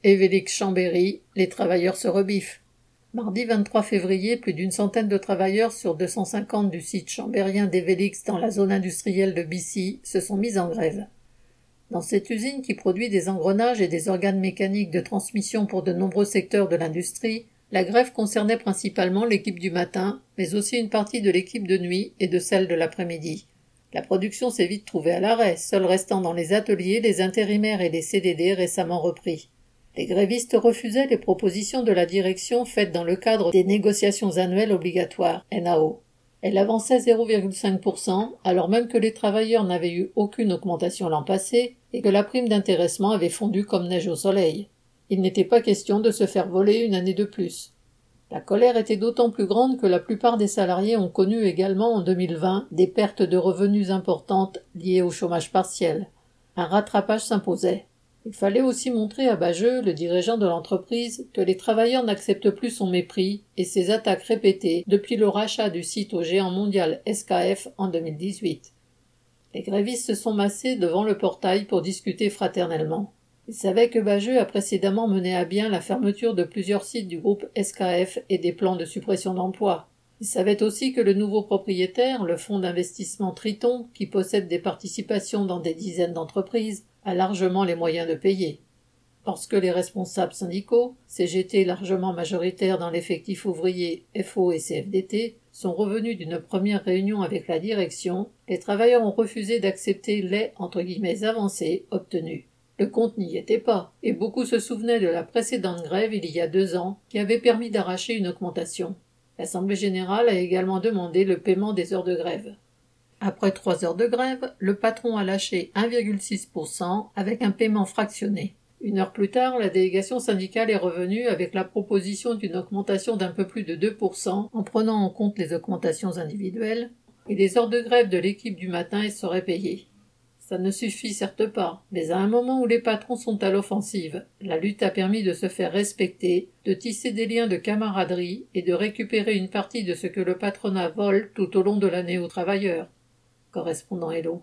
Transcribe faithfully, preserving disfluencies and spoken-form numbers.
Evélix-Chambéry, les travailleurs se rebiffent. Mardi vingt-trois février, plus d'une centaine de travailleurs sur deux cent cinquante du site chambérien d'Evélix dans la zone industrielle de Bissy se sont mis en grève. Dans cette usine qui produit des engrenages et des organes mécaniques de transmission pour de nombreux secteurs de l'industrie, la grève concernait principalement l'équipe du matin, mais aussi une partie de l'équipe de nuit et de celle de l'après-midi. La production s'est vite trouvée à l'arrêt, seuls restant dans les ateliers les intérimaires et les C D D récemment repris. Les grévistes refusaient les propositions de la direction faites dans le cadre des négociations annuelles obligatoires, N A O. Elle avançait zéro virgule cinq pour cent, alors même que les travailleurs n'avaient eu aucune augmentation l'an passé et que la prime d'intéressement avait fondu comme neige au soleil. Il n'était pas question de se faire voler une année de plus. La colère était d'autant plus grande que la plupart des salariés ont connu également en deux mille vingt des pertes de revenus importantes liées au chômage partiel. Un rattrapage s'imposait. Il fallait aussi montrer à Bajeux, le dirigeant de l'entreprise, que les travailleurs n'acceptent plus son mépris et ses attaques répétées depuis le rachat du site au géant mondial S K F en deux mille dix-huit. Les grévistes se sont massés devant le portail pour discuter fraternellement. Ils savaient que Bajeux a précédemment mené à bien la fermeture de plusieurs sites du groupe S K F et des plans de suppression d'emplois. Ils savaient aussi que le nouveau propriétaire, le fonds d'investissement Triton, qui possède des participations dans des dizaines d'entreprises, a largement les moyens de payer. Lorsque les responsables syndicaux, C G T largement majoritaires dans l'effectif ouvrier, F O et C F D T, sont revenus d'une première réunion avec la direction, les travailleurs ont refusé d'accepter les entre guillemets avancées obtenues. Le compte n'y était pas, et beaucoup se souvenaient de la précédente grève il y a deux ans qui avait permis d'arracher une augmentation. L'Assemblée générale a également demandé le paiement des heures de grève. Après trois heures de grève, le patron a lâché un virgule six pour cent avec un paiement fractionné. Une heure plus tard, la délégation syndicale est revenue avec la proposition d'une augmentation d'un peu plus de deux pour cent en prenant en compte les augmentations individuelles, et les heures de grève de l'équipe du matin seraient payées. Ça ne suffit certes pas, mais à un moment où les patrons sont à l'offensive, la lutte a permis de se faire respecter, de tisser des liens de camaraderie et de récupérer une partie de ce que le patronat vole tout au long de l'année aux travailleurs. Correspondant Hello.